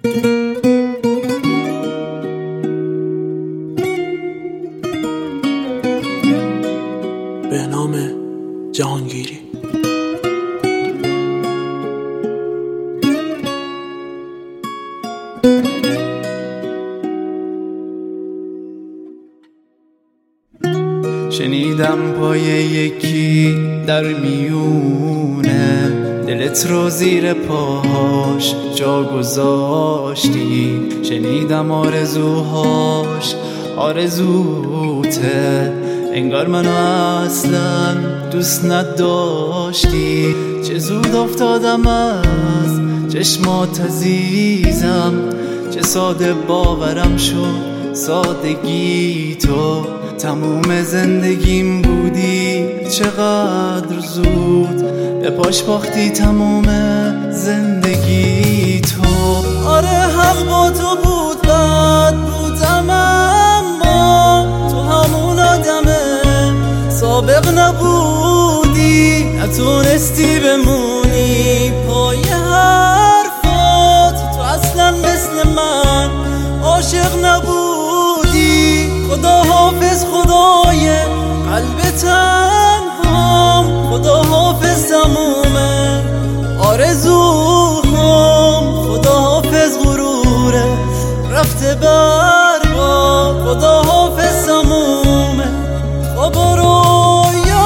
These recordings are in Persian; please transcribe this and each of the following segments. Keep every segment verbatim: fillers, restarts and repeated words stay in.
به نام جهانگیری. شنیدم پای یکی در میونه، دلت رو زیر پاهاش جا گذاشتی. شنیدم آرزوهاش آرزوته، انگار منو اصلا دوست نداشتی. چه زود افتادم از چشمات عزیزم، چه ساده باورم شد سادگی تو. تموم زندگیم بودی چقدر زود، به پاش باختی تموم زندگی تو. آره حق با تو بود، بد بودم اما تو همون آدمه سابق نبودی. نتونستی بمونی پای حرفات، تو اصلا مثل من عاشق نبودی. خدا حافظ خدای قلب تنهام، خدا حافظ تموم آرزوهام. خدا حافظ غروره رفته برباد، خدا حافظ تموم خواب و رویام.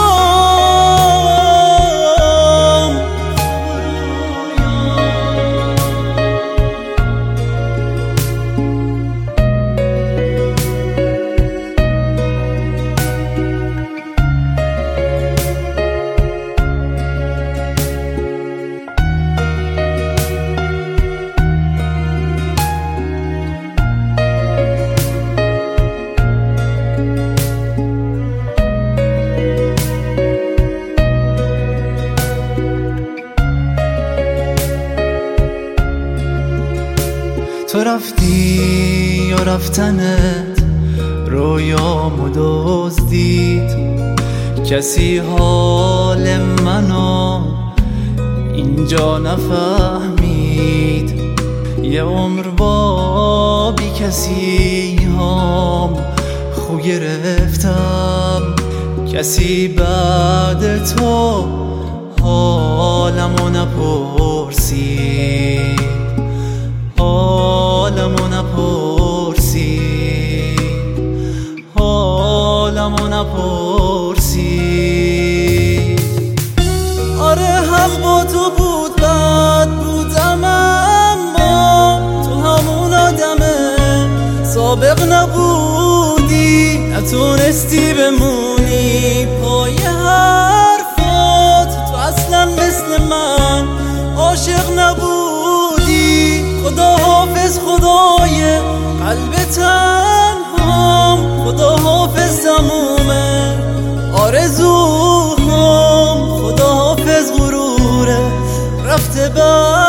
تو رفتی یا رفتنت رویامو دزدید، کسی حال منو اینجا نفهمید. یه عمر با بی کسی هم خو گرفتم، کسی بعد تو حالمو نپرسید. حالمو نپرسید، حالمو نپرسید. آره حق با تو بود، بد بودم اما تو همون آدمه سابق نبودی. نتونستی بمونی پای حرفات، تو اصلا مثل من عاشق نبودی. خدا حافظ خدای قلب تنهام، خدا حافظ تموم آرزوهام. خدا حافظ غروره رفته بر